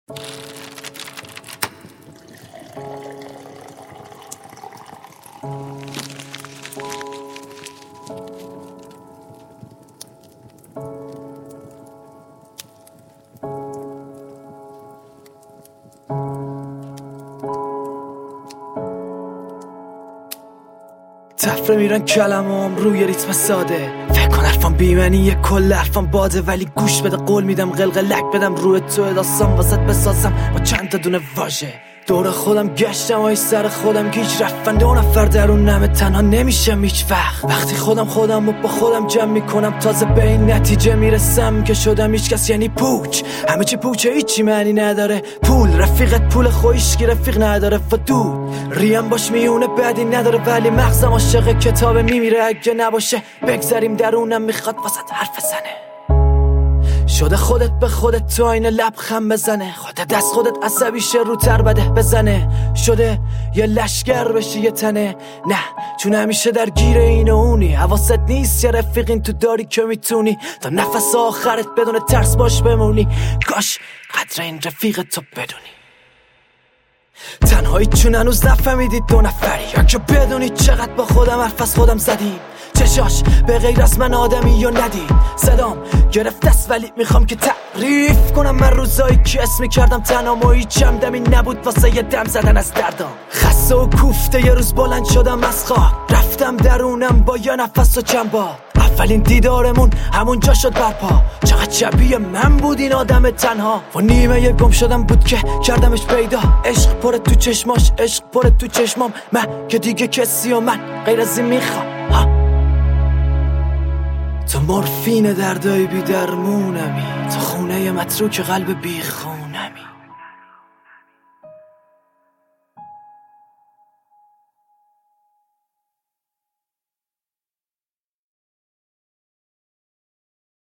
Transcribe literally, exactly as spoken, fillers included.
تفره میرن کلمام روی ریتم ساده، فکر کن حرفم بیمنیه کل حرفم باده، ولی گوش بده قول میدم قلقلک بدم روی تو داستان واسط بسازم با چند تا دونه واژه. دور خودم گشتم و سر خودم گیج رفتن، دو نفر درونم تنها نمیشم هیچ وقت. وقتی خودم خودم رو با خودم جمع میکنم تازه به این نتیجه میرسم که شدم هیچ کس یعنی پوچ. همه چی پوچه هیچی معنی نداره، پول رفیقت پول خویش که رفیق نداره و دود ریم باش میونه بدی نداره، ولی مغزم عاشق کتاب میمیره اگه نباشه. بگذاریم درونم میخواد واسط حرف بزنه، شده خودت به خودت تو این لبخند بزنه، خودت دست خودت عصبی شه رو تر بده بزنه، شده یه لشگر بشی یه تنه. نه چون همیشه در گیر این و اونی، حواست نیست یه رفیقین تو داری که میتونی تا نفس آخرت بدون ترس باش بمونی. کاش قدر این رفیق تو بدونی. تنهایی چون هنوز نفهمیدید دو نفری، یا که بدونید چقدر با خودم حرف از خودم زدیم. چشاش به غیر از من آدمی یا ندید، صدام گرفت است ولی میخوام که تعریف کنم من روزایی که اسمی کردم تنام و هیچم دمی نبود واسه یه دم زدن از دردام. خسته و کوفته یه روز بلند شدم از خواب، رفتم درونم با یه نفس و چند بار. اولین دیدارمون همون جا شد برپا، چقدر شبیه من بود این آدم تنها. و نیمه یه گم شدم بود که کردمش پیدا، عشق پر تو چشماش عشق پر تو چشمام، من که دیگه کسی و من غیر از این میخوام. تو مورفین دردای بی درمونمی، تو خونه متروک قلب بی خونمی.